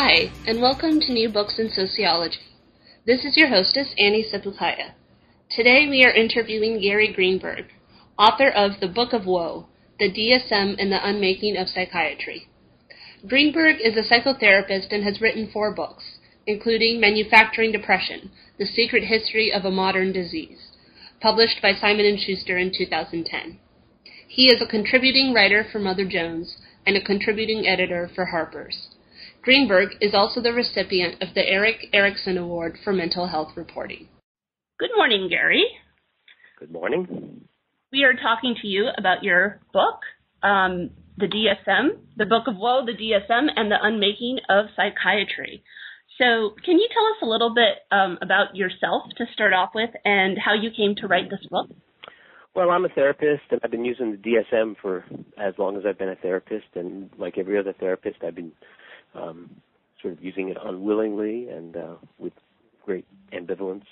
Hi, and welcome to New Books in Sociology. This is your hostess, Annie Sepulkaya. Today we are interviewing Gary Greenberg, author of The Book of Woe, The DSM and the Unmaking of Psychiatry. Greenberg is a psychotherapist and has written 4 books, including Manufacturing Depression, The Secret History of a Modern Disease, published by Simon & Schuster in 2010. He is a contributing writer for Mother Jones and a contributing editor for Harper's. Greenberg is also the recipient of the Erik Erikson Award for Mental Health Reporting. Good morning, Gary. Good morning. We are talking to you about your book, The DSM, The Book of Woe, The DSM, and the Unmaking of Psychiatry. So can you tell us a little bit about yourself to start off with and how you came to write this book? Well, I'm a therapist, and I've been using the DSM for as long as I've been a therapist, and like every other therapist, I've been sort of using it unwillingly and with great ambivalence,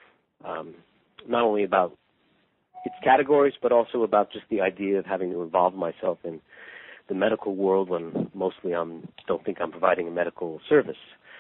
not only about its categories, but also about just the idea of having to involve myself in the medical world when mostly I don't think I'm providing a medical service.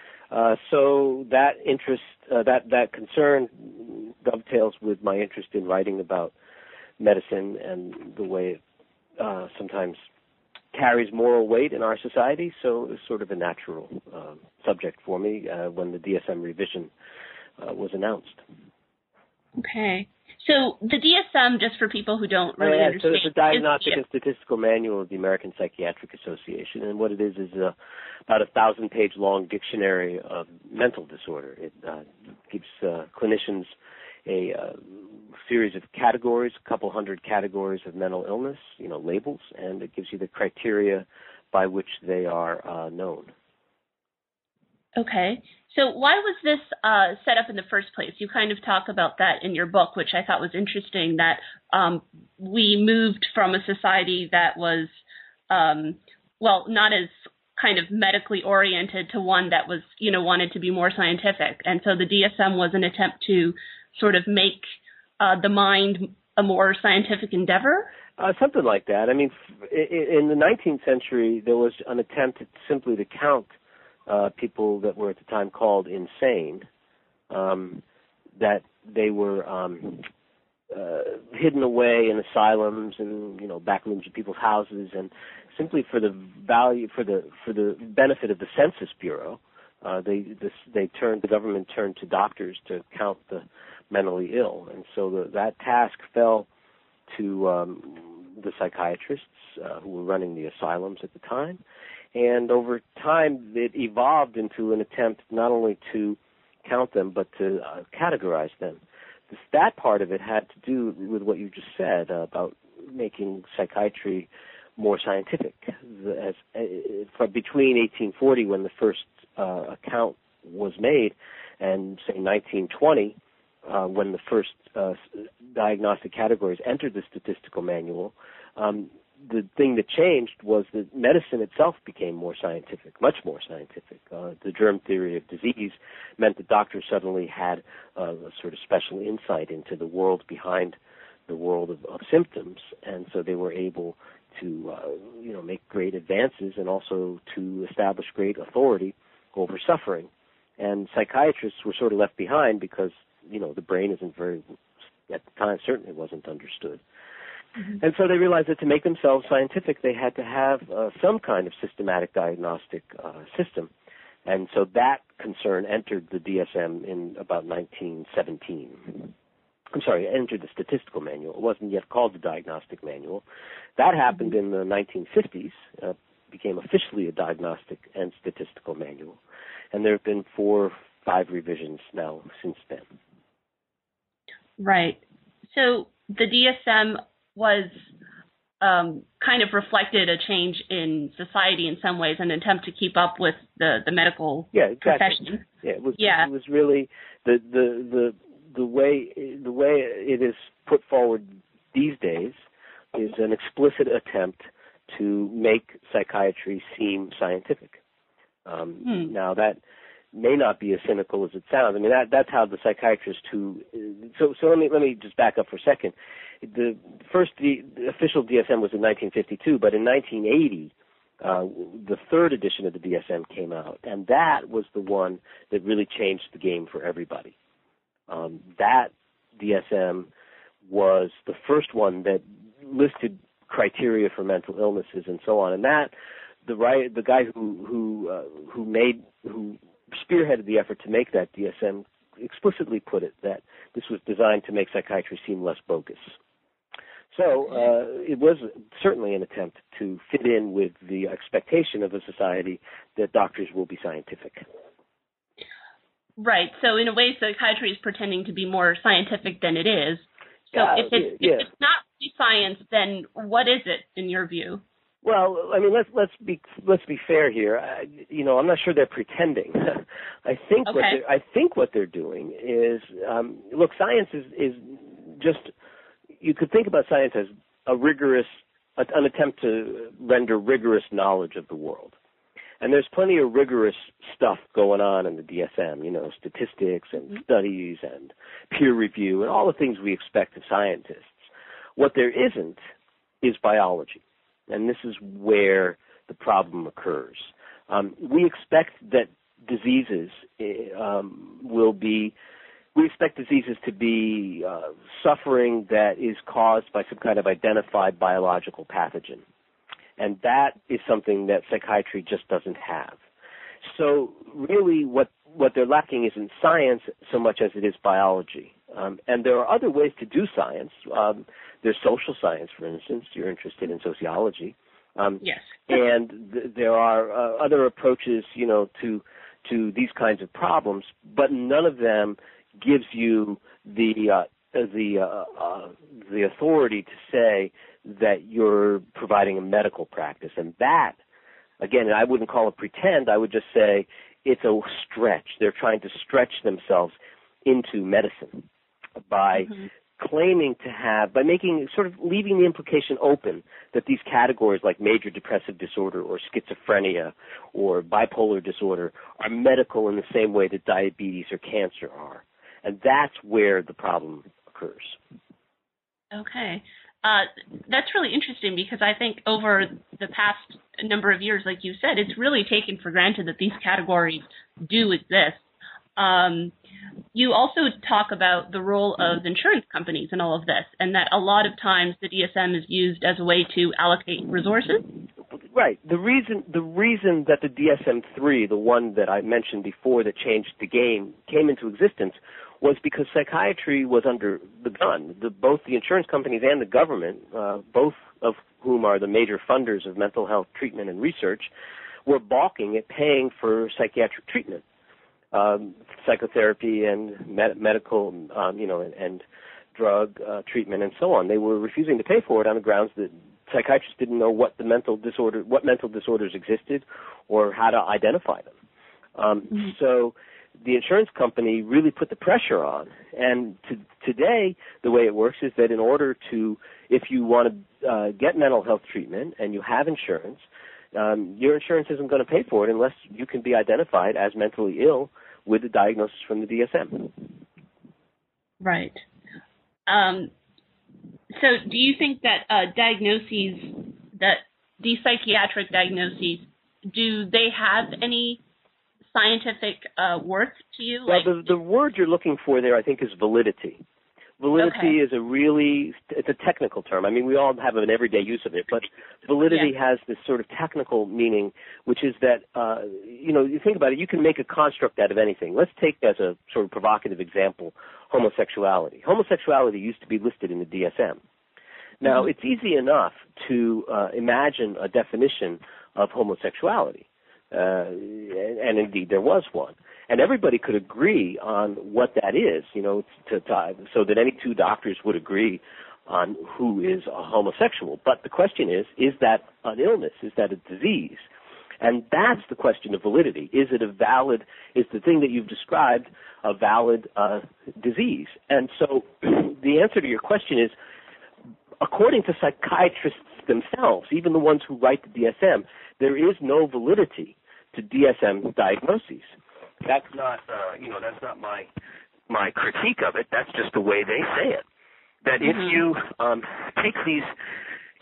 So that interest, that concern dovetails with my interest in writing about medicine and the way it sometimes carries moral weight in our society, so it's sort of a natural subject for me when the DSM revision was announced. Okay. So the DSM, just for people who don't really understand. So it's a Diagnostic and Statistical Manual of the American Psychiatric Association, and what it is about a 1,000-page long dictionary of mental disorder. It gives clinicians a series of categories, a couple hundred categories of mental illness, labels, and it gives you the criteria by which they are known. Okay. So why was this set up in the first place? You kind of talk about that in your book, which I thought was interesting, that we moved from a society that was, not as kind of medically oriented to one that was, wanted to be more scientific. And so the DSM was an attempt to sort of make the mind a more scientific endeavor? Something like that. I mean, in the 19th century, there was an attempt simply to count people that were at the time called insane, that they were hidden away in asylums and back rooms of people's houses, and simply for the benefit of the Census Bureau, the government turned to doctors to count the mentally ill, and so that task fell to the psychiatrists who were running the asylums at the time. And over time, it evolved into an attempt not only to count them, but to categorize them. That part of it had to do with what you just said about making psychiatry more scientific. Between 1840, when the first account was made, and say 1920, when the first diagnostic categories entered the statistical manual, the thing that changed was that medicine itself became more scientific, much more scientific. The germ theory of disease meant that doctors suddenly had a sort of special insight into the world behind the world of symptoms, and so they were able to, make great advances and also to establish great authority over suffering. And psychiatrists were sort of left behind because, the brain isn't at the time, certainly wasn't understood. Mm-hmm. And so they realized that to make themselves scientific, they had to have some kind of systematic diagnostic system. And so that concern entered the DSM in about 1917. Entered the statistical manual. It wasn't yet called the diagnostic manual. That happened in the 1950s, became officially a diagnostic and statistical manual. And there have been 4 or 5 revisions now since then. Right. So the DSM was kind of reflected a change in society in some ways, an attempt to keep up with the medical profession. Yeah, it was really the way it is put forward these days is an explicit attempt to make psychiatry seem scientific. Now that may not be as cynical as it sounds. I mean, that's how the psychiatrist who. So let me just back up for a second. The official DSM was in 1952, but in 1980, the third edition of the DSM came out, and that was the one that really changed the game for everybody. That DSM was the first one that listed criteria for mental illnesses and so on, and that the guy who spearheaded the effort to make that DSM explicitly put it that this was designed to make psychiatry seem less bogus. So it was certainly an attempt to fit in with the expectation of a society that doctors will be scientific. Right. So in a way, psychiatry is pretending to be more scientific than it is. So if it's not science, then what is it in your view? Well, I mean, let's be fair here. I'm not sure they're pretending. I think what they're doing is look. Science is just. You could think about science as an attempt to render rigorous knowledge of the world. And there's plenty of rigorous stuff going on in the DSM, statistics and studies and peer review and all the things we expect of scientists. What there isn't is biology. And this is where the problem occurs. We expect that diseases we expect diseases to be suffering that is caused by some kind of identified biological pathogen. And that is something that psychiatry just doesn't have. So really what they're lacking isn't science so much as it is biology. And there are other ways to do science. There's social science, for instance. You're interested in sociology. Yes. And there are other approaches, to these kinds of problems, but none of them gives you the authority to say that you're providing a medical practice. And that, again, I wouldn't call it pretend. I would just say it's a stretch. They're trying to stretch themselves into medicine by claiming to have, by making, sort of leaving the implication open that these categories like major depressive disorder or schizophrenia or bipolar disorder are medical in the same way that diabetes or cancer are. And that's where the problem occurs. Okay. That's really interesting because I think over the past number of years, like you said, it's really taken for granted that these categories do exist. You also talk about the role of insurance companies in all of this, and that a lot of times the DSM is used as a way to allocate resources. Right. The reason that the DSM-3, the one that I mentioned before that changed the game, came into existence was because psychiatry was under the gun. Both the insurance companies and the government, both of whom are the major funders of mental health treatment and research, were balking at paying for psychiatric treatment, psychotherapy and medical, and drug treatment and so on. They were refusing to pay for it on the grounds that psychiatrists didn't know what mental disorders existed or how to identify them. So the insurance company really put the pressure on. And today, the way it works is that in order to, if you want to get mental health treatment and you have insurance, your insurance isn't going to pay for it unless you can be identified as mentally ill with a diagnosis from the DSM. Right. So do you think that these psychiatric diagnoses, do they have any scientific worth to you? Well, the word you're looking for there, I think, is validity. Validity is it's a technical term. I mean, we all have an everyday use of it, but validity has this sort of technical meaning, which is that, you think about it, you can make a construct out of anything. Let's take as a sort of provocative example homosexuality. Homosexuality used to be listed in the DSM. Now, it's easy enough to imagine a definition of homosexuality, and indeed there was one. And everybody could agree on what that is, so that any two doctors would agree on who is a homosexual. But the question is that an illness? Is that a disease? And that's the question of validity. Is the thing that you've described a valid disease? And so the answer to your question is, according to psychiatrists themselves, even the ones who write the DSM, there is no validity to DSM diagnoses. That's not, that's not my critique of it. That's just the way they say it. That if you take these,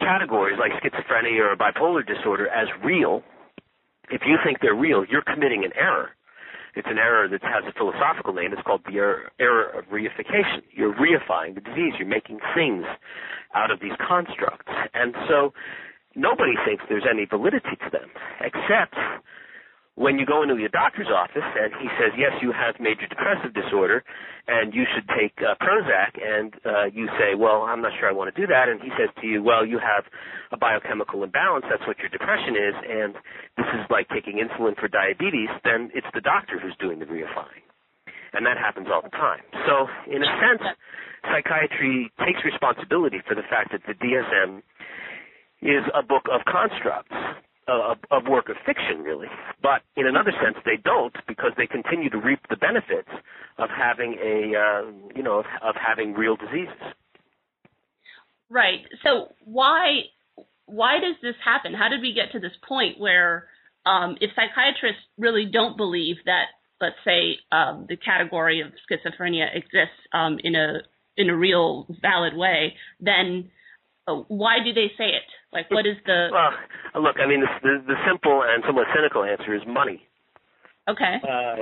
categories like schizophrenia or bipolar disorder as real, if you think they're real, you're committing an error. It's an error that has a philosophical name. It's called the error of reification. You're reifying the disease. You're making things out of these constructs. And so nobody thinks there's any validity to them, except when you go into your doctor's office and he says, yes, you have major depressive disorder and you should take Prozac, and you say, well, I'm not sure I want to do that, and he says to you, well, you have a biochemical imbalance, that's what your depression is, and this is like taking insulin for diabetes, then it's the doctor who's doing the reifying. And that happens all the time. So in a sense, psychiatry takes responsibility for the fact that the DSM is a book of constructs, of work of fiction, really. But in another sense, they don't, because they continue to reap the benefits of having of having real diseases. Right. So why does this happen? How did we get to this point where if psychiatrists really don't believe that, let's say, the category of schizophrenia exists in a real, valid way, then why do they say it? Like, what is the... Well, look, I mean, the simple and somewhat cynical answer is money. Okay.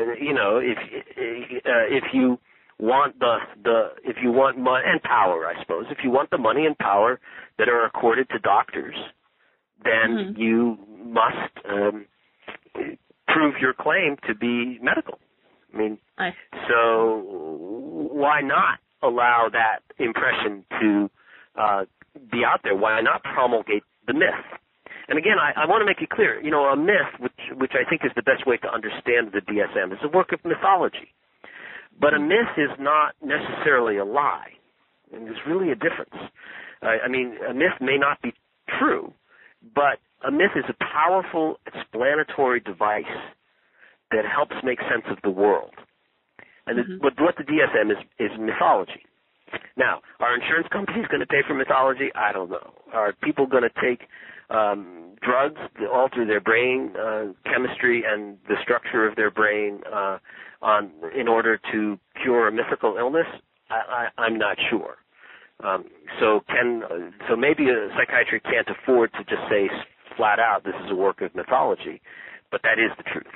If you want if you want money and power, I suppose, if you want the money and power that are accorded to doctors, then you must prove your claim to be medical. I mean, so why not allow that impression to be out there? Why not promulgate the myth? And again, I want to make it clear, a myth, which I think is the best way to understand the DSM, is a work of mythology. But a myth is not necessarily a lie. And there's really a difference. I mean, a myth may not be true, but a myth is a powerful explanatory device that helps make sense of the world. And what the DSM is mythology. Now, are insurance companies going to pay for mythology? I don't know. Are people going to take drugs that alter their brain chemistry and the structure of their brain in order to cure a mythical illness? I'm not sure. So maybe a psychiatry can't afford to just say flat out this is a work of mythology, but that is the truth.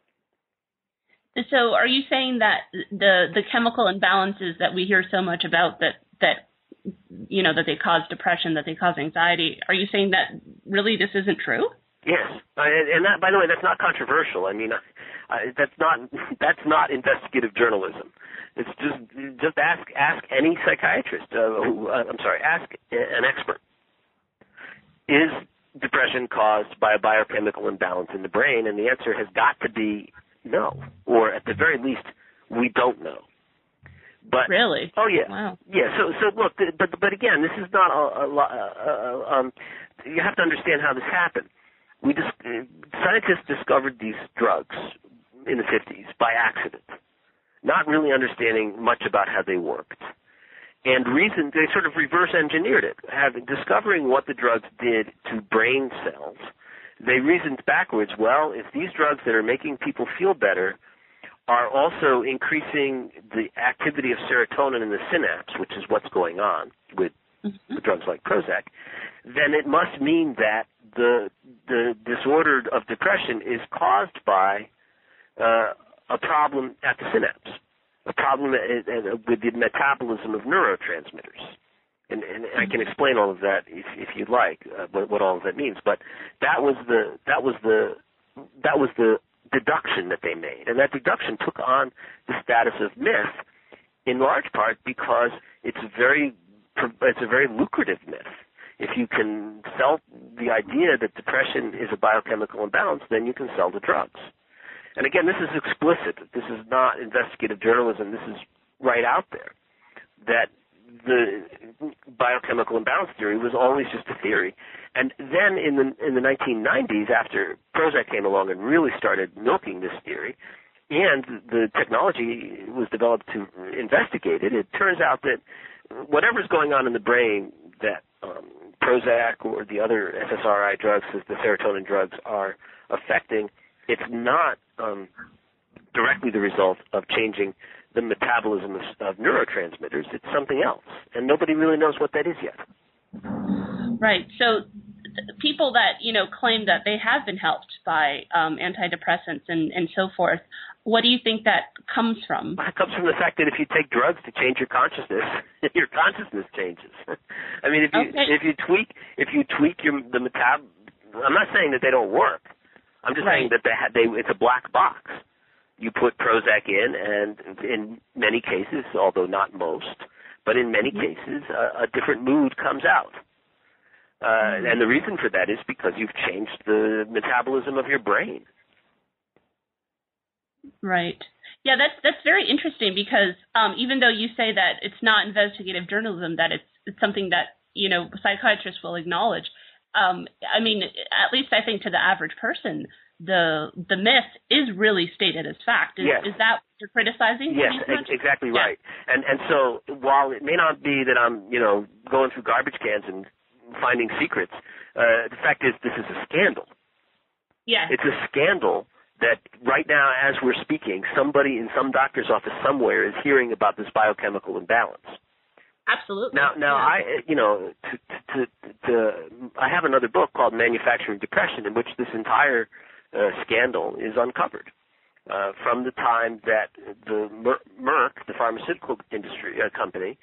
So are you saying that the chemical imbalances that we hear so much about that they cause depression, that they cause anxiety, are you saying that really this isn't true? Yes. And that, by the way, that's not controversial. I mean, that's not investigative journalism. It's just ask any psychiatrist. Ask an expert. Is depression caused by a biochemical imbalance in the brain? And the answer has got to be no, or at the very least, we don't know. But really? Oh yeah. Wow. Yeah. So look, but again, this is not you have to understand how this happened. Scientists discovered these drugs in the 50s by accident, not really understanding much about how they worked. And they sort of reverse engineered it, discovering what the drugs did to brain cells. They reasoned backwards, well, if these drugs that are making people feel better are also increasing the activity of serotonin in the synapse, which is what's going on with drugs like Prozac, then it must mean that the disorder of depression is caused by a problem at the synapse, a problem with the metabolism of neurotransmitters. And I can explain all of that if you'd like, what all of that means. But that was the deduction that they made, and that deduction took on the status of myth, in large part because it's a very lucrative myth. If you can sell the idea that depression is a biochemical imbalance, then you can sell the drugs. And again, this is explicit. This is not investigative journalism. This is right out there. That the biochemical imbalance theory was always just a theory. And then in the 1990s, after Prozac came along and really started milking this theory, and the technology was developed to investigate it, it turns out that whatever's going on in the brain that Prozac or the other SSRI drugs, the serotonin drugs, are affecting, it's not directly the result of changing the metabolism of neurotransmitters. It's something else, and nobody really knows what that is yet. Right. So people that, claim that they have been helped by antidepressants and so forth, what do you think that comes from? It comes from the fact that if you take drugs to change your consciousness, your consciousness changes. I mean, if you tweak the I'm not saying that they don't work. I'm just saying that it's a black box. You put Prozac in, and in many cases, although not most, but in many cases, a different mood comes out. And the reason for that is because you've changed the metabolism of your brain. Right. Yeah, that's very interesting because even though you say that it's not investigative journalism, that it's something that, psychiatrists will acknowledge, I mean, at least I think to the average person, the myth is really stated as fact. Is that what you're criticizing? Yes, exactly right. And so while it may not be that I'm, going through garbage cans and finding secrets, the fact is this is a scandal. Yeah. It's a scandal that right now, as we're speaking, somebody in some doctor's office somewhere is hearing about this biochemical imbalance. Absolutely. Now, I have another book called Manufacturing Depression, in which this entire scandal is uncovered from the time that the Merck, the pharmaceutical industry company,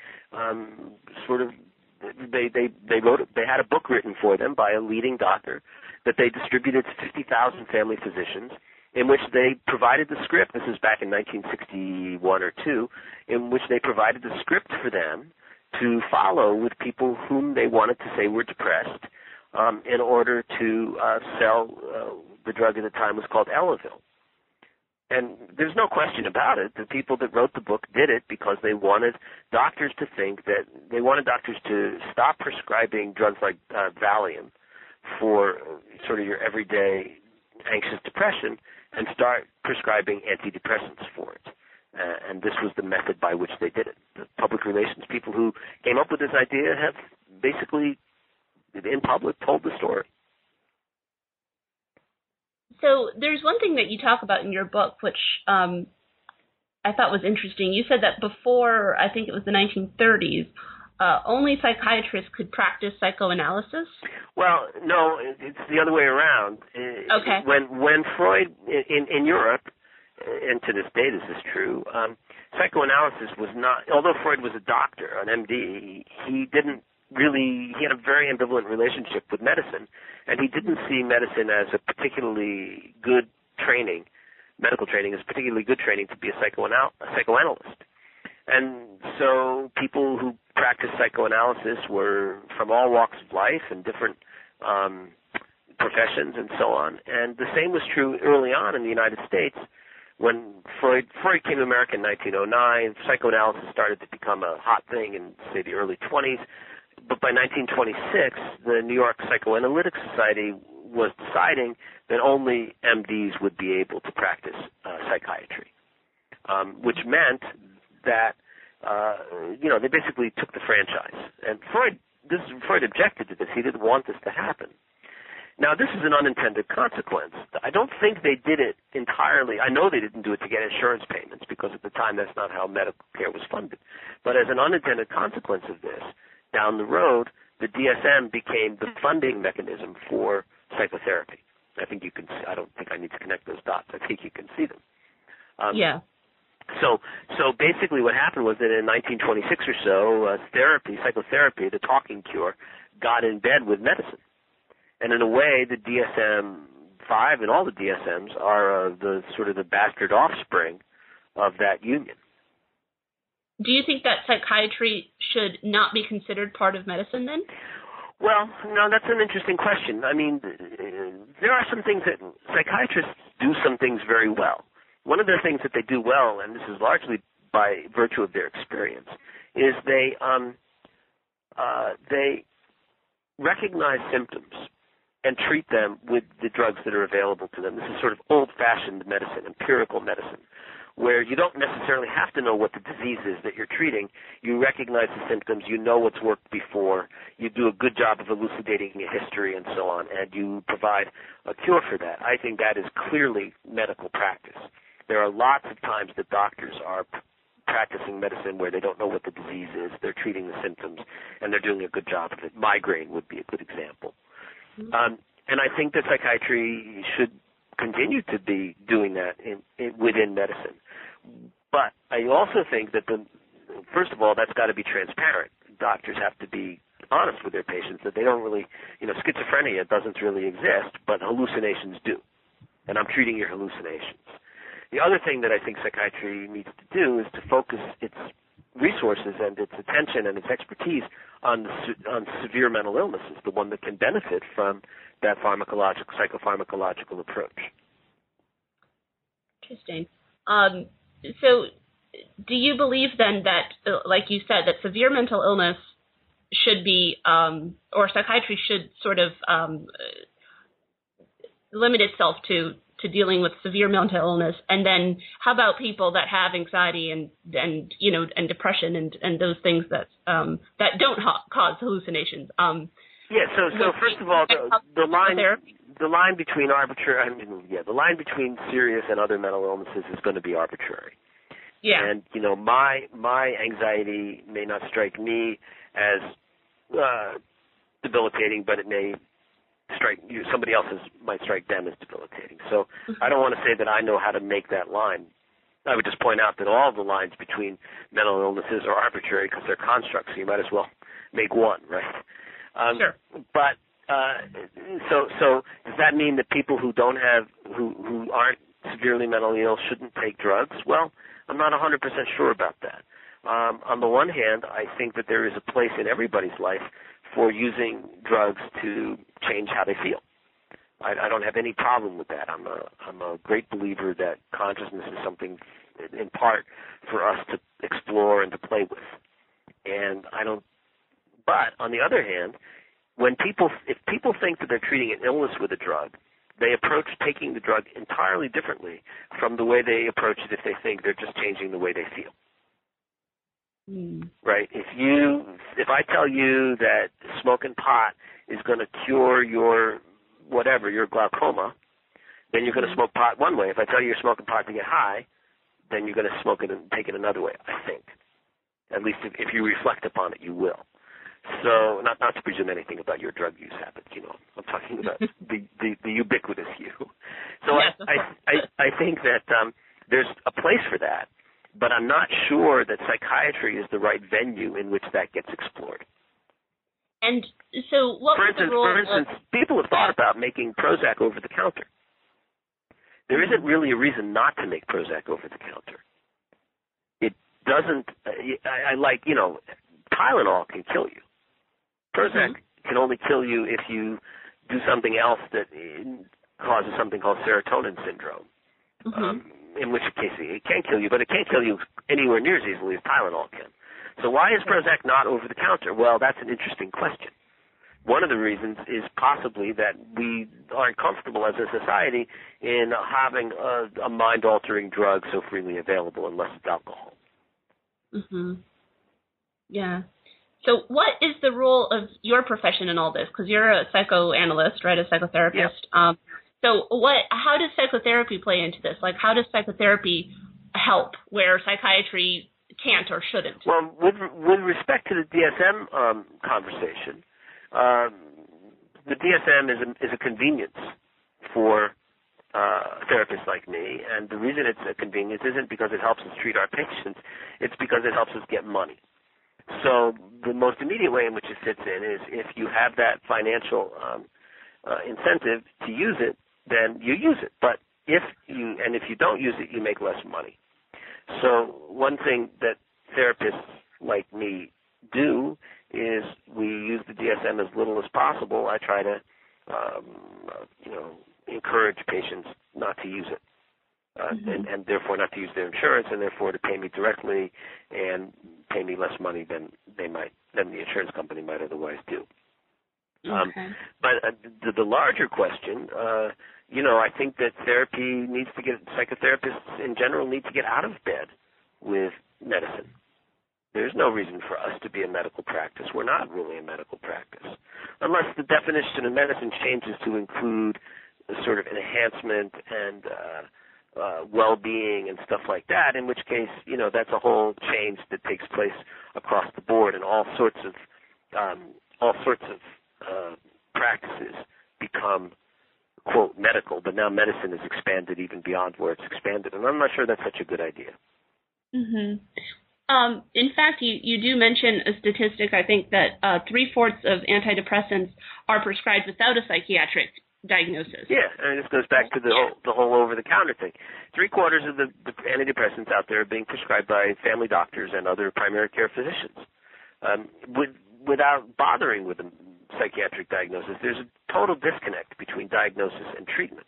they had a book written for them by a leading doctor that they distributed to 50,000 family physicians, in which they provided the script. This is back in 1961 or 2, in which they provided the script for them to follow with people whom they wanted to say were depressed in order to sell the drug at the time was called Elavil. And there's no question about it. The people that wrote the book did it because they wanted doctors to think that they wanted doctors to stop prescribing drugs like Valium for sort of your everyday anxious depression and start prescribing antidepressants for it. And this was the method by which they did it. The public relations people who came up with this idea have basically, in public, told the story. So there's one thing that you talk about in your book, which I thought was interesting. You said that before, I think it was the 1930s, only psychiatrists could practice psychoanalysis? Well, no, it's the other way around. Okay. When Freud, in Europe, and to this day this is true, psychoanalysis was not, although Freud was a doctor, an MD, he had a very ambivalent relationship with medicine, and he didn't see medicine as a particularly good training, medical training as particularly good training to be a psychoanalyst. And so people who practiced psychoanalysis were from all walks of life and different professions and so on. And the same was true early on in the United States. When Freud came to America in 1909, psychoanalysis started to become a hot thing in, say, the early 20s. But by 1926, the New York Psychoanalytic Society was deciding that only MDs would be able to practice psychiatry, which meant that, they basically took the franchise. And Freud objected to this. He didn't want this to happen. Now, this is an unintended consequence. I don't think they did it entirely. I know they didn't do it to get insurance payments because at the time that's not how medical care was funded. But as an unintended consequence of this, down the road, the DSM became the funding mechanism for psychotherapy. I think you can see, I don't think I need to connect those dots. I think you can see them. Yeah. So basically what happened was that in 1926 or so, psychotherapy, the talking cure, got in bed with medicine. And in a way, the DSM-5 and all the DSMs are the sort of the bastard offspring of that union. Do you think that psychiatry should not be considered part of medicine then? Well, no, that's an interesting question. I mean, there are some things that psychiatrists do some things very well. One of the things that they do well, and this is largely by virtue of their experience, is they recognize symptoms and treat them with the drugs that are available to them. This is sort of old-fashioned medicine, empirical medicine, where you don't necessarily have to know what the disease is that you're treating. You recognize the symptoms, you know what's worked before, you do a good job of elucidating a history and so on, and you provide a cure for that. I think that is clearly medical practice. There are lots of times that doctors are practicing medicine where they don't know what the disease is, they're treating the symptoms, and they're doing a good job of it. Migraine would be a good example. And I think that psychiatry should continue to be doing that within medicine. But I also think that first of all, that's got to be transparent. Doctors have to be honest with their patients that they don't really, schizophrenia doesn't really exist, but hallucinations do. And I'm treating your hallucinations. The other thing that I think psychiatry needs to do is to focus its resources and its attention and its expertise on severe mental illnesses, the one that can benefit from that psychopharmacological approach. Interesting. So do you believe then that, like you said, that severe mental illness should be, or psychiatry should sort of limit itself to dealing with severe mental illness, and then how about people that have anxiety and depression and those things that don't cause hallucinations? So first of all, the line between the line between serious and other mental illnesses is going to be arbitrary. Yeah. And my anxiety may not strike me as debilitating, but it may strike you. Somebody else's might strike them as debilitating. So I don't want to say that I know how to make that line. I would just point out that all the lines between mental illnesses are arbitrary because they're constructs. So you might as well make one, right? Sure. But so does that mean that people who aren't severely mentally ill shouldn't take drugs? Well, I'm not 100% sure about that. On the one hand, I think that there is a place in everybody's life for using drugs to change how they feel. I don't have any problem with that. I'm a great believer that consciousness is something, in part, for us to explore and to play with. And But on the other hand, if people think that they're treating an illness with a drug, they approach taking the drug entirely differently from the way they approach it if they think they're just changing the way they feel. Right? If I tell you that smoking pot is going to cure your glaucoma, then you're going to smoke pot one way. If I tell you you're smoking pot to get high, then you're going to smoke it and take it another way, I think. At least if you reflect upon it, you will. So not to presume anything about your drug use habits, I'm talking about the ubiquitous you. So yes, I think that there's a place for that, but I'm not sure that psychiatry is the right venue in which that gets explored. And so what for instance, people have thought about making Prozac over the counter. There isn't really a reason not to make Prozac over the counter. It doesn't, Tylenol can kill you. Prozac can only kill you if you do something else that causes something called serotonin syndrome, in which case it can kill you, but it can't kill you anywhere near as easily as Tylenol can. So why is Prozac not over the counter? Well, that's an interesting question. One of the reasons is possibly that we aren't comfortable as a society in having a mind-altering drug so freely available unless it's alcohol. Yeah. So what is the role of your profession in all this? Because you're a psychoanalyst, right, a psychotherapist. Yeah. How does psychotherapy play into this? Like, how does psychotherapy help where psychiatry can't or shouldn't? Well, with respect to the DSM conversation, the DSM is a convenience for therapists like me, and the reason it's a convenience isn't because it helps us treat our patients, it's because it helps us get money. So the most immediate way in which it fits in is if you have that financial incentive to use it, then you use it. But if you don't use it, you make less money. So one thing that therapists like me do is we use the DSM as little as possible. I try to, encourage patients not to use it, and therefore not to use their insurance, and therefore to pay me directly and pay me less money than the insurance company might otherwise do. But the larger question, I think that psychotherapists in general need to get out of bed with medicine. There's no reason for us to be a medical practice. We're not really a medical practice. Unless the definition of medicine changes to include a sort of enhancement and well-being and stuff like that, in which case, that's a whole change that takes place across the board, and all sorts of practices become, quote, medical, but now medicine is expanded even beyond where it's expanded, and I'm not sure that's such a good idea. Mm-hmm. In fact, you do mention a statistic, I think, that 3/4 of antidepressants are prescribed without a psychiatric diagnosis. Yeah, and this goes back to the whole over-the-counter thing. 3/4 of the antidepressants out there are being prescribed by family doctors and other primary care physicians without bothering with a psychiatric diagnosis. There's a total disconnect between diagnosis and treatment.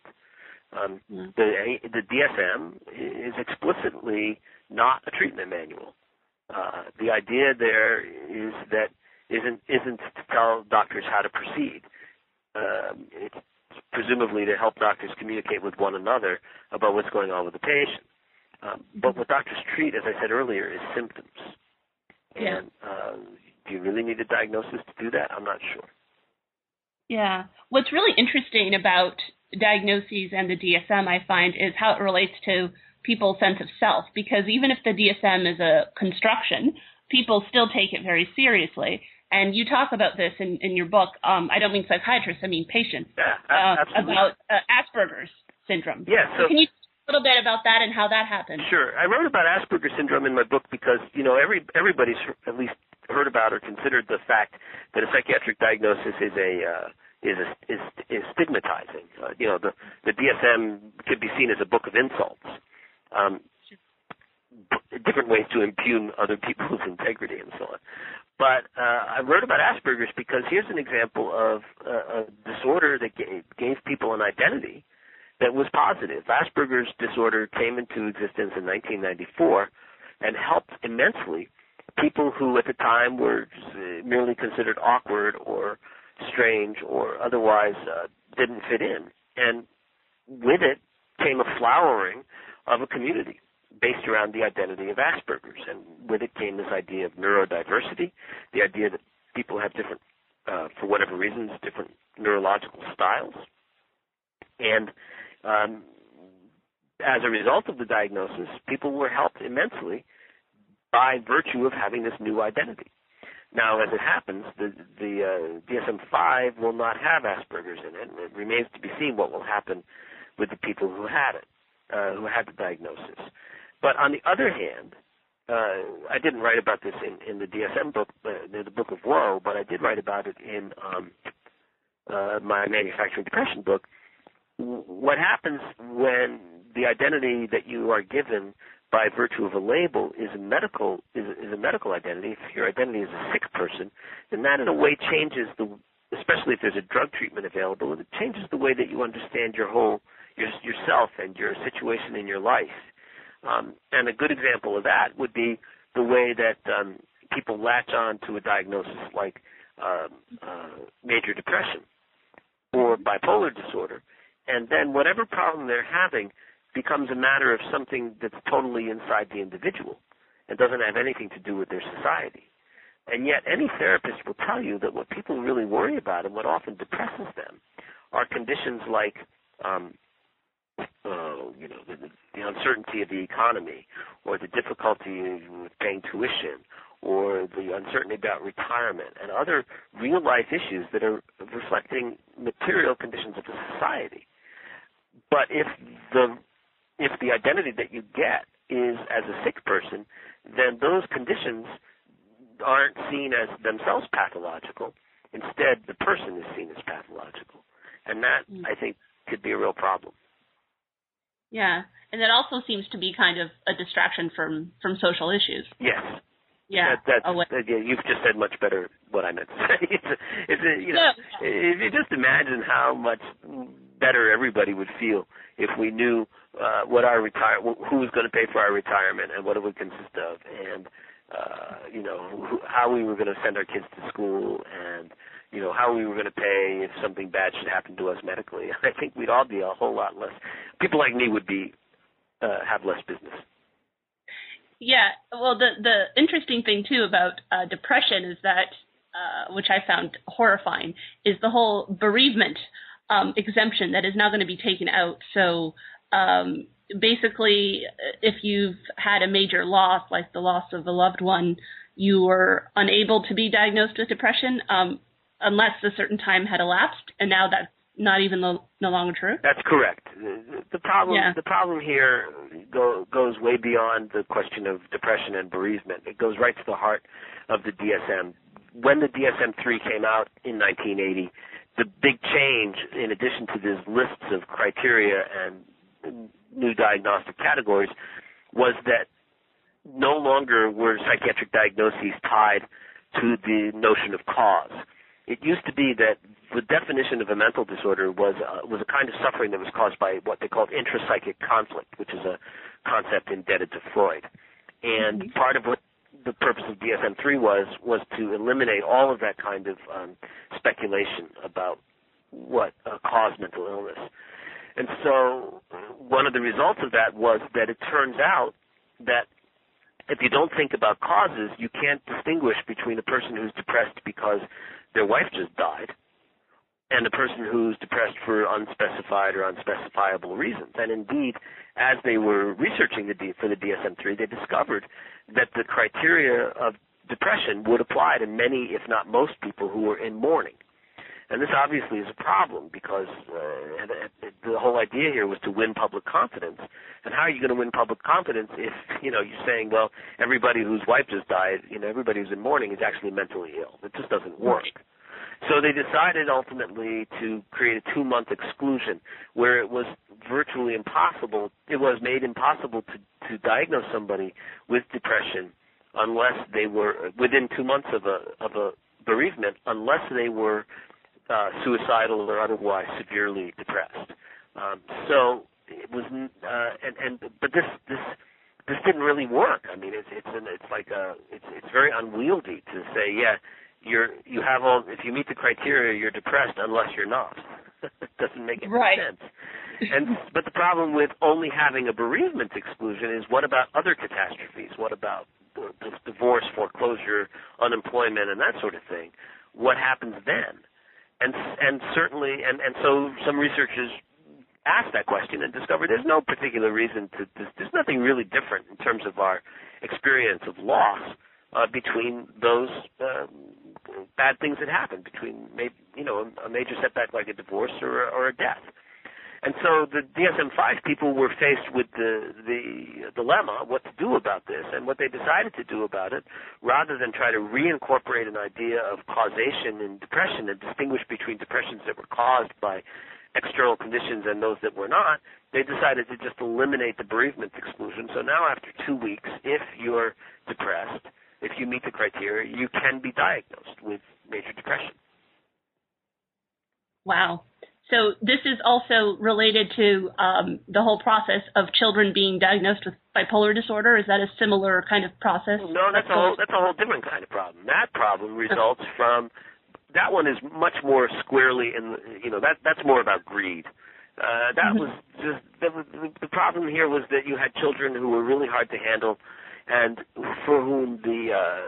The DSM is explicitly not a treatment manual. The idea there is that isn't to tell doctors how to proceed. It's presumably to help doctors communicate with one another about what's going on with the patient. But what doctors treat, as I said earlier, is symptoms. Yeah. And do you really need a diagnosis to do that? I'm not sure. Yeah. What's really interesting about diagnoses and the DSM, I find, is how it relates to people's sense of self, because even if the DSM is a construction, people still take it very seriously. And you talk about this in your book. I don't mean psychiatrists, I mean patients. Yeah, absolutely. About Asperger's syndrome. Yeah. So can you talk a little bit about that and how that happened? Sure. I wrote about Asperger's syndrome in my book because everybody's at least heard about or considered the fact that a psychiatric diagnosis is stigmatizing. The DSM could be seen as a book of insults. Different ways to impugn other people's integrity and so on. But I wrote about Asperger's because here's an example of a disorder that gave people an identity that was positive. Asperger's disorder came into existence in 1994 and helped immensely people who at the time were merely considered awkward or strange or otherwise didn't fit in. And with it came a flowering of a community based around the identity of Asperger's. And with it came this idea of neurodiversity, the idea that people have different, for whatever reasons, different neurological styles. And as a result of the diagnosis, people were helped immensely by virtue of having this new identity. Now, as it happens, the DSM-5 will not have Asperger's in it, and it remains to be seen what will happen with the people who had it, who had the diagnosis. But on the other hand, I didn't write about this in the DSM book, the Book of Woe, but I did write about it in my Manufacturing Depression book. What happens when the identity that you are given by virtue of a label is a medical identity? If your identity is a sick person, then that in a way changes especially if there's a drug treatment available, it changes the way that you understand yourself and your situation in your life. And a good example of that would be the way that people latch on to a diagnosis like major depression or bipolar disorder, and then whatever problem they're having becomes a matter of something that's totally inside the individual and doesn't have anything to do with their society. And yet any therapist will tell you that what people really worry about and what often depresses them are conditions like the uncertainty of the economy, or the difficulty with paying tuition, or the uncertainty about retirement, and other real-life issues that are reflecting material conditions of the society. But if the identity that you get is as a sick person, then those conditions aren't seen as themselves pathological. Instead, the person is seen as pathological. And that, I think, could be a real problem. Yeah, and that also seems to be kind of a distraction from social issues. Yes. Yeah. You've just said much better what I meant to say. If you just imagine how much better everybody would feel if we knew who was going to pay for our retirement and what it would consist of, and how we were going to send our kids to school, and how we were going to pay if something bad should happen to us medically. I think we'd all be a whole lot less. People like me would have less business. Yeah. Well, the interesting thing too about depression is that, which I found horrifying, is the whole bereavement exemption that is now going to be taken out. So basically, if you've had a major loss, like the loss of a loved one, you were unable to be diagnosed with depression unless a certain time had elapsed, and now that's not even no longer true? That's correct. The problem here goes way beyond the question of depression and bereavement. It goes right to the heart of the DSM. When the DSM-3 came out in 1980, the big change, in addition to these lists of criteria and new diagnostic categories, was that no longer were psychiatric diagnoses tied to the notion of cause. It used to be that the definition of a mental disorder was a kind of suffering that was caused by what they called intrapsychic conflict, which is a concept indebted to Freud. And part of what the purpose of DSM-3 was to eliminate all of that kind of speculation about what caused mental illness. And so one of the results of that was that it turns out that if you don't think about causes, you can't distinguish between a person who's depressed because their wife just died and a person who's depressed for unspecified or unspecifiable reasons. And indeed, as they were researching for the DSM-3, they discovered that the criteria of depression would apply to many, if not most, people who were in mourning. And this obviously is a problem because the whole idea here was to win public confidence. And how are you going to win public confidence if, you're saying, well, everybody whose wife just died, everybody who's in mourning is actually mentally ill. It just doesn't work. So they decided ultimately to create a 2-month exclusion where it was virtually impossible. It was made impossible to diagnose somebody with depression unless they were within 2 months of a bereavement, unless they were suicidal or otherwise severely depressed. So it was, but this didn't really work. I mean, it's very unwieldy to say, if you meet the criteria, you're depressed unless you're not. It doesn't make any sense. But the problem with only having a bereavement exclusion is, what about other catastrophes? What about divorce, foreclosure, unemployment, and that sort of thing? What happens then? And certainly, so some researchers asked that question and discovered there's no particular reason there's nothing really different in terms of our experience of loss between those bad things that happen, between a major setback like a divorce or a death. And so the DSM-5 people were faced with the dilemma what to do about this, and what they decided to do about it, rather than try to reincorporate an idea of causation in depression and distinguish between depressions that were caused by external conditions and those that were not, they decided to just eliminate the bereavement exclusion. So now after 2 weeks, if you're depressed, if you meet the criteria, you can be diagnosed with major depression. Wow. So this is also related to the whole process of children being diagnosed with bipolar disorder. Is that a similar kind of process? No, that's a whole different kind of problem. That problem results from, that one is much more squarely in, that's more about greed. That was just, the problem here was that you had children who were really hard to handle, and for whom the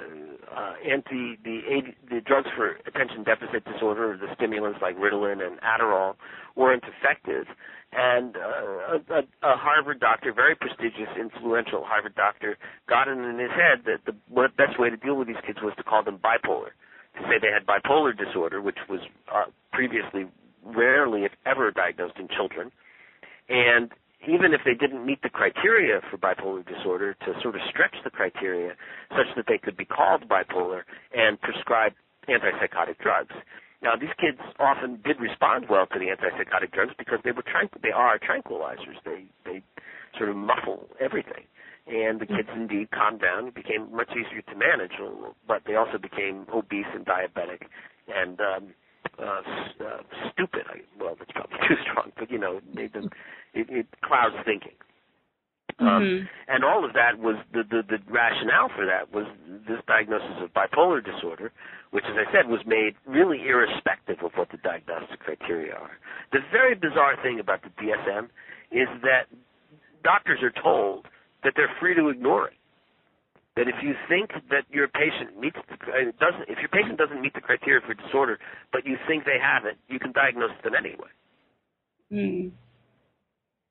drugs for attention deficit disorder, the stimulants like Ritalin and Adderall, weren't effective. And a Harvard doctor, very prestigious, influential Harvard doctor, got it in his head that the best way to deal with these kids was to call them bipolar, to say they had bipolar disorder, which was previously rarely, if ever, diagnosed in children. And even if they didn't meet the criteria for bipolar disorder, to sort of stretch the criteria such that they could be called bipolar and prescribe antipsychotic drugs. Now, these kids often did respond well to the antipsychotic drugs because they are tranquilizers. They sort of muffle everything. And the kids indeed calmed down. It became much easier to manage, but they also became obese and diabetic and stupid. Well, that's probably too strong, but made them. It clouds thinking. And all of that was the rationale for that was this diagnosis of bipolar disorder, which, as I said, was made really irrespective of what the diagnostic criteria are. The very bizarre thing about the DSM is that doctors are told that they're free to ignore it. That if you think that your patient if your patient doesn't meet the criteria for disorder, but you think they have it, you can diagnose them anyway.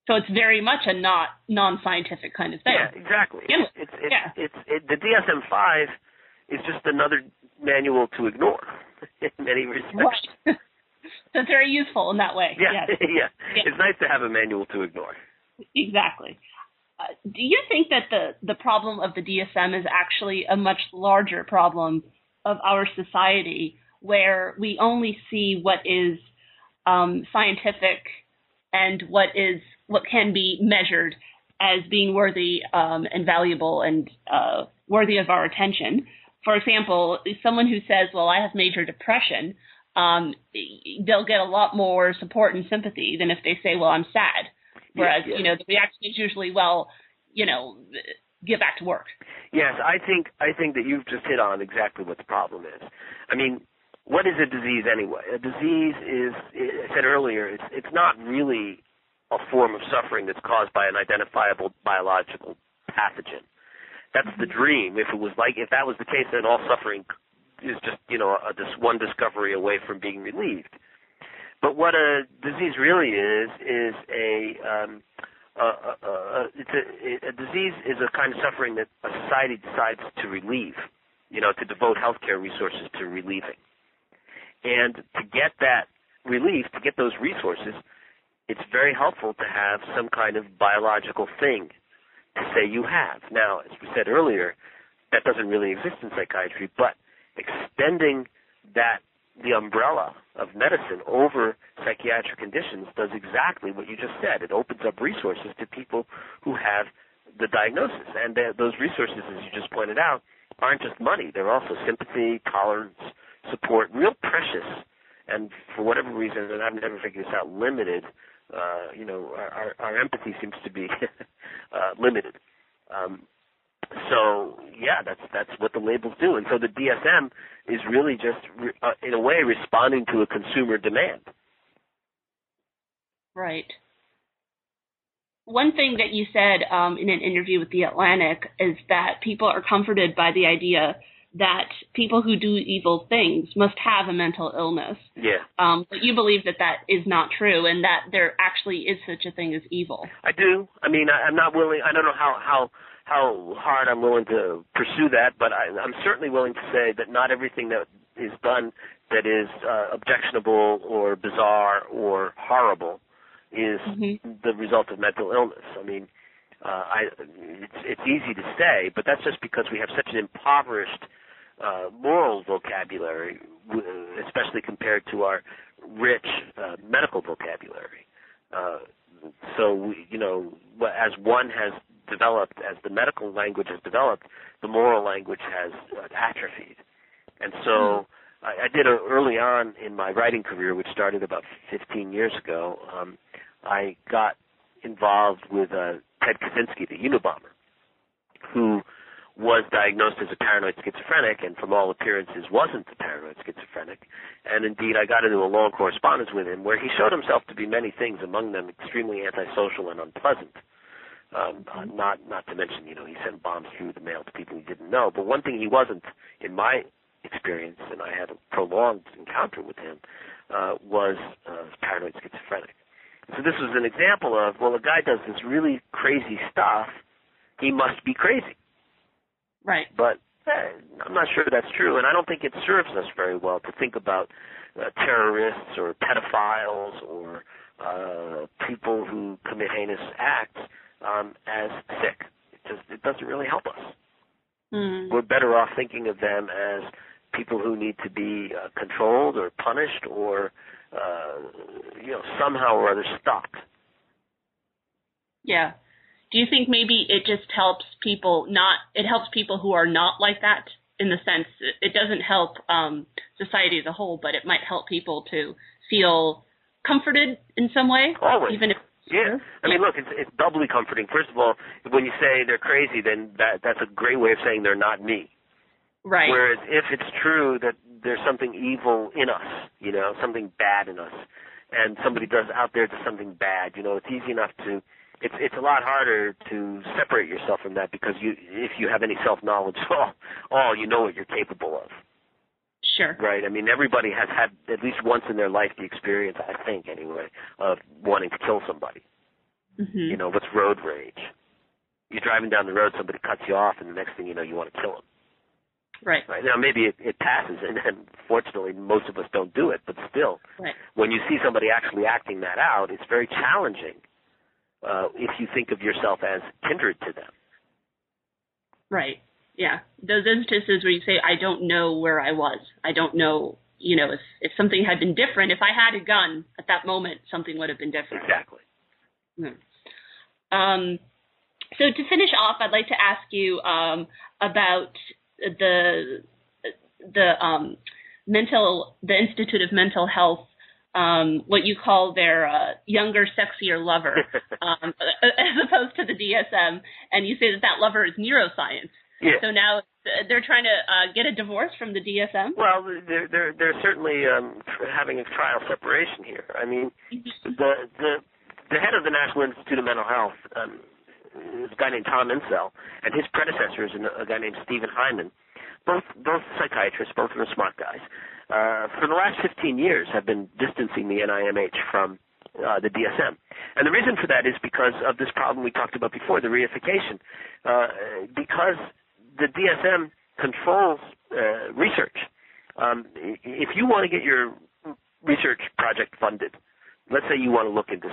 So it's very much a non-scientific kind of thing. Yeah, exactly. The DSM-5 is just another manual to ignore in many respects. Right. So it's very useful in that way. Yeah, yes. yeah. It's nice to have a manual to ignore. Exactly. Do you think that the problem of the DSM is actually a much larger problem of our society, where we only see what is scientific and what can be measured as being worthy and valuable and worthy of our attention? For example, someone who says, well, I have major depression, they'll get a lot more support and sympathy than if they say, well, I'm sad. Whereas, the reaction is usually, well, get back to work. Yes, I think that you've just hit on exactly what the problem is. I mean, what is a disease anyway? A disease is, I said earlier, it's not really a form of suffering that's caused by an identifiable biological pathogen. That's the dream. If that was the case, then all suffering is just, this one discovery away from being relieved. But what a disease really is a disease is a kind of suffering that a society decides to relieve, to devote healthcare resources to relieving. And to get that relief, to get those resources, it's very helpful to have some kind of biological thing to say you have. Now, as we said earlier, that doesn't really exist in psychiatry, but extending the umbrella of medicine over psychiatric conditions does exactly what you just said. It opens up resources to people who have the diagnosis. And those resources, as you just pointed out, aren't just money. They're also sympathy, tolerance, support, real precious. And for whatever reason, and I've never figured this out, limited. Our empathy seems to be limited. So, yeah, that's what the labels do. And so the DSM is really just, in a way, responding to a consumer demand. Right. One thing that you said in an interview with The Atlantic is that people are comforted by the idea that people who do evil things must have a mental illness. Yeah. But you believe that is not true and that there actually is such a thing as evil. I do. I mean, I'm not willing, I don't know how hard I'm willing to pursue that, but I'm certainly willing to say that not everything that is done that is objectionable or bizarre or horrible is the result of mental illness. I mean, it's easy to say, but that's just because we have such an impoverished moral vocabulary, especially compared to our rich medical vocabulary. So, as one has developed, as the medical language has developed, the moral language has atrophied. And so I did early on in my writing career, which started about 15 years ago, I got involved with Ted Kaczynski, the Unabomber, who was diagnosed as a paranoid schizophrenic and from all appearances wasn't a paranoid schizophrenic. And indeed, I got into a long correspondence with him where he showed himself to be many things, among them extremely antisocial and unpleasant. Not to mention, he sent bombs through the mail to people he didn't know. But one thing he wasn't, in my experience, and I had a prolonged encounter with him, was paranoid schizophrenic. So this was an example of, well, a guy does this really crazy stuff, he must be crazy. Right. But I'm not sure that's true, and I don't think it serves us very well to think about terrorists or pedophiles or people who commit heinous acts as sick. It doesn't really help us. We're better off thinking of them as people who need to be controlled or punished or somehow or other stopped. Yeah. Do you think maybe it just helps people who are not like that, in the sense it doesn't help society as a whole, but it might help people to feel comforted in some way? Always. Even if yeah. I mean, look, it's doubly comforting. First of all, when you say they're crazy, then that's a great way of saying they're not me. Right. Whereas if it's true that there's something evil in us, something bad in us, and somebody out there does something bad, it's easy enough to, it's a lot harder to separate yourself from that because if you have any self-knowledge at all, you know what you're capable of. Sure. Right. I mean, everybody has had at least once in their life the experience, I think anyway, of wanting to kill somebody. Mm-hmm. What's road rage? You're driving down the road, somebody cuts you off, and the next thing you know, you want to kill them. Right. Now, maybe it passes, and fortunately, most of us don't do it, but still, when you see somebody actually acting that out, it's very challenging if you think of yourself as kindred to them. Right. Yeah. Those instances where you say, I don't know where I was. I don't know, if something had been different, if I had a gun at that moment, something would have been different. Exactly. So to finish off, I'd like to ask you about the Institute of Mental Health, what you call their younger, sexier lover, as opposed to the DSM, and you say that lover is neuroscience. Yeah. So now they're trying to get a divorce from the DSM? Well, they're certainly having a trial separation here. I mean, the head of the National Institute of Mental Health is a guy named Tom Insel, and his predecessor is a guy named Stephen Hyman, both psychiatrists, both of them smart guys. For the last 15 years have been distancing the NIMH from the DSM. And the reason for that is because of this problem we talked about before, the reification. Because the DSM controls research. If you want to get your research project funded, let's say you want to look into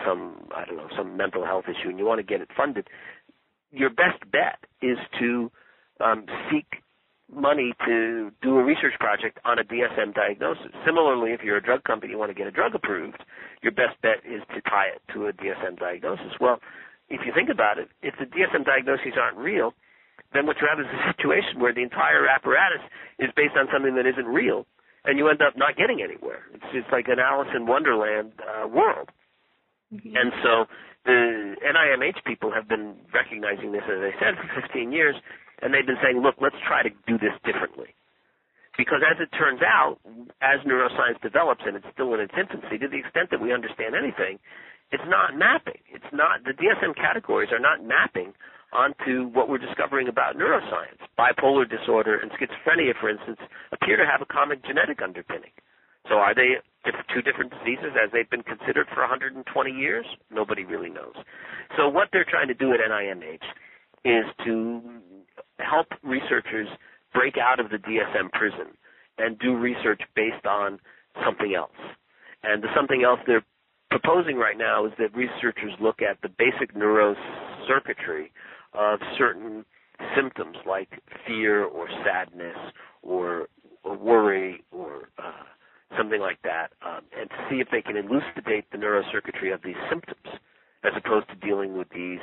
some mental health issue and you want to get it funded, your best bet is to seek money to do a research project on a DSM diagnosis. Similarly, if you're a drug company, you want to get a drug approved, your best bet is to tie it to a DSM diagnosis. Well, if you think about it, if the DSM diagnoses aren't real, then what you have is a situation where the entire apparatus is based on something that isn't real, and you end up not getting anywhere. It's just like an Alice in Wonderland world. Mm-hmm. And so the NIMH people have been recognizing this, as I said, for 15 years, and they've been saying, look, let's try to do this differently. Because as it turns out, as neuroscience develops, and it's still in its infancy, to the extent that we understand anything, it's not mapping. The DSM categories are not mapping onto what we're discovering about neuroscience. Bipolar disorder and schizophrenia, for instance, appear to have a common genetic underpinning. So are they two different diseases as they've been considered for 120 years? Nobody really knows. So what they're trying to do at NIMH is to help researchers break out of the DSM prison and do research based on something else. And the something else they're proposing right now is that researchers look at the basic neurocircuitry of certain symptoms like fear or sadness or worry or something like that, and to see if they can elucidate the neurocircuitry of these symptoms as opposed to dealing with these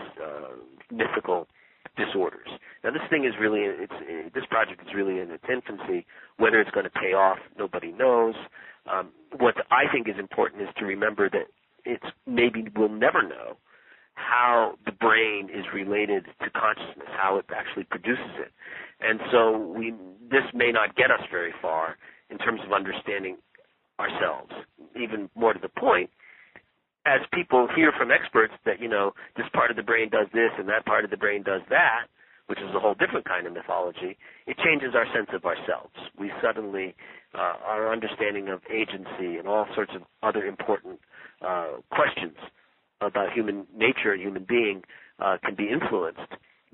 mythical disorders. Now, this thing is really, this project is really in its infancy. Whether it's going to pay off, nobody knows. What I think is important is to remember that maybe we'll never know how the brain is related to consciousness, how it actually produces it. And so this may not get us very far in terms of understanding ourselves. Even more to the point, as people hear from experts that, this part of the brain does this and that part of the brain does that, which is a whole different kind of mythology, it changes our sense of ourselves. We suddenly, our understanding of agency and all sorts of other important questions about human nature and human being can be influenced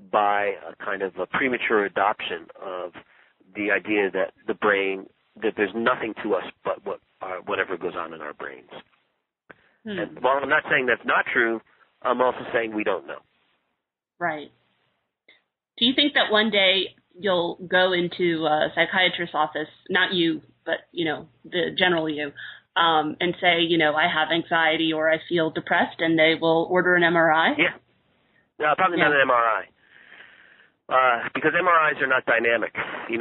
by a kind of a premature adoption of the idea that the brain, that there's nothing to us but whatever goes on in our brains. And while I'm not saying that's not true, I'm also saying we don't know. Right. Do you think that one day you'll go into a psychiatrist's office, not you, but, the general you, and say, I have anxiety or I feel depressed, and they will order an MRI? Yeah. No, probably not an MRI. Because MRIs are not dynamic.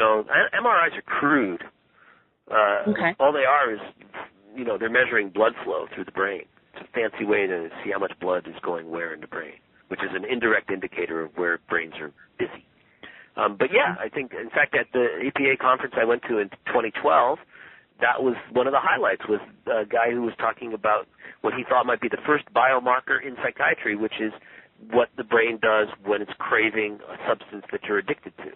MRIs are crude. Okay. All they are is, they're measuring blood flow through the brain. It's a fancy way to see how much blood is going where in the brain, which is an indirect indicator of where brains are busy. But yeah, I think, in fact, at the APA conference I went to in 2012, that was one of the highlights, was a guy who was talking about what he thought might be the first biomarker in psychiatry, which is what the brain does when it's craving a substance that you're addicted to.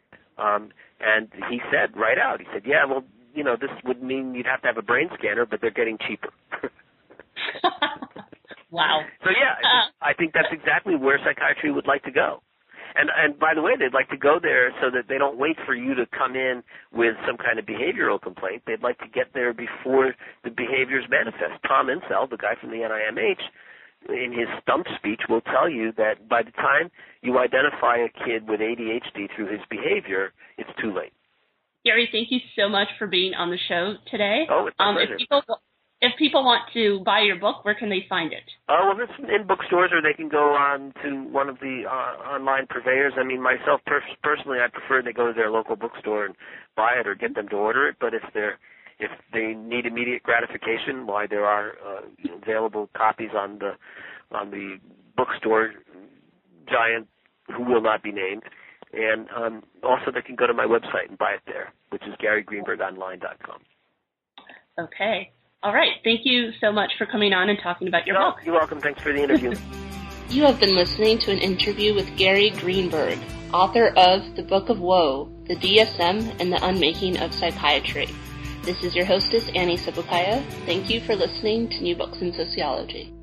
And he said right out, he said, yeah, well, this would mean you'd have to have a brain scanner, but they're getting cheaper. Wow. So yeah, I think that's exactly where psychiatry would like to go. And by the way, they'd like to go there so that they don't wait for you to come in with some kind of behavioral complaint. They'd like to get there before the behaviors manifest. Tom Insel, the guy from the NIMH, in his stump speech will tell you that by the time you identify a kid with ADHD through his behavior, it's too late. Gary, thank you so much for being on the show today. Oh, it's my pleasure. If people want to buy your book, where can they find it? Oh, well, it's in bookstores, or they can go on to one of the online purveyors. I mean, myself, personally, I prefer they go to their local bookstore and buy it or get them to order it. But if they need immediate gratification, why there are available copies on the bookstore giant who will not be named. And also they can go to my website and buy it there, which is GaryGreenbergOnline.com. Okay. All right. Thank you so much for coming on and talking about your book. You're welcome. Thanks for the interview. You have been listening to an interview with Gary Greenberg, author of The Book of Woe, The DSM and the Unmaking of Psychiatry. This is your hostess, Annie Sepulkaya. Thank you for listening to New Books in Sociology.